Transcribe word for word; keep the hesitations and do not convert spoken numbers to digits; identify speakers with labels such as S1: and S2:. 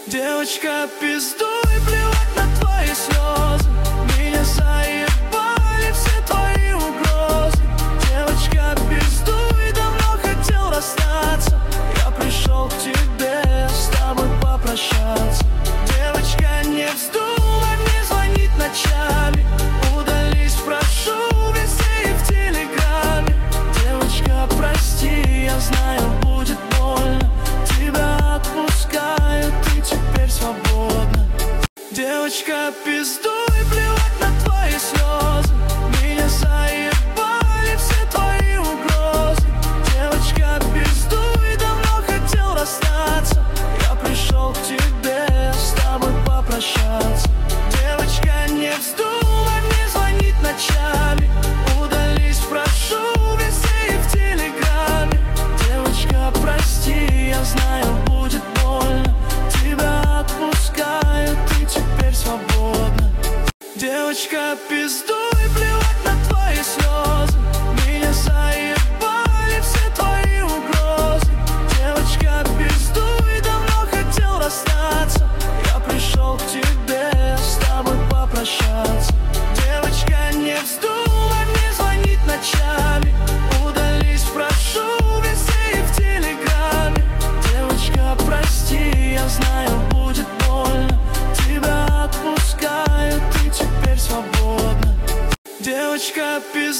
S1: Девочка, пиздуй, плевать на твои слезы. Меня заебали все твои угрозы. Девочка, пиздуй, давно хотел расстаться. Я пришел к тебе с тобой попрощаться. Девочка, не вздумай мне звонить ночами. Удались, прошу, везде и в телеграме. Девочка, прости, я знаю, будет больно. Тебя отпускаю, ты теперь свободна. Девочка, пиздуй, плевать на твои слезы. Меня заебали все твои угрозы. Девочка, пиздуй, давно хотел расстаться. Я пришел к тебе с тобой попрощаться. Девочка, не вздумай мне звонить ночами. Удались, прошу, везде и в телеграме. Девочка, прости, я знаю, будет больно. Тебя отпускаю, ты теперь свободна. Девочка, пиздуй, плевать на твои слезы. Меня заебали все твои угрозы. Девочка, пиздуй, давно хотел расстаться. Я пришел к тебе с тобой попрощаться. Девочка, не вздумай мне звонить ночами. Удались, прошу, везде и в телеграме. Девочка, прости, я знаю, будет больно. Тебя отпускаю, ты теперь свободна. Девочка, пиздуй.